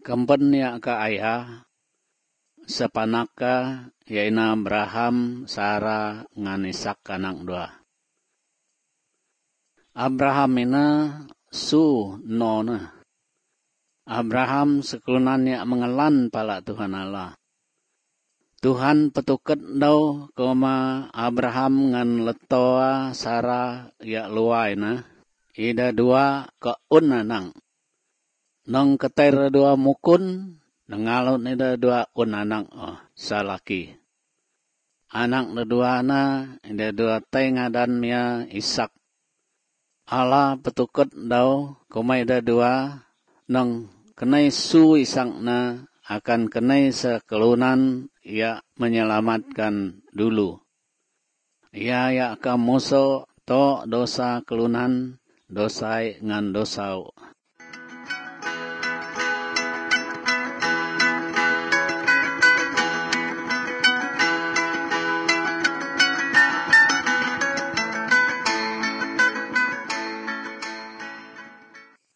Kempen ya ka ayah, sepanaka yaina Abraham, Sarah ngan Ishak anak dua. Abraham ina su nona. Abraham sekulunan ya mengelan pala Tuhan Allah. Tuhan petuket dau koma Abraham ngan letoa Sarah ya luai na. Ida dua ke unanang. Nang keter dua mukun, nangalon ida dua unanang salaki. Anak dua na, ida dua tengadan mia Ishak. Allah petuket dau koma ida dua nang kenai su Ishak na akan kenai sekelunan ia menyelamatkan dulu. Ia ya ka muso to dosa kelunan dosai ngan dosau.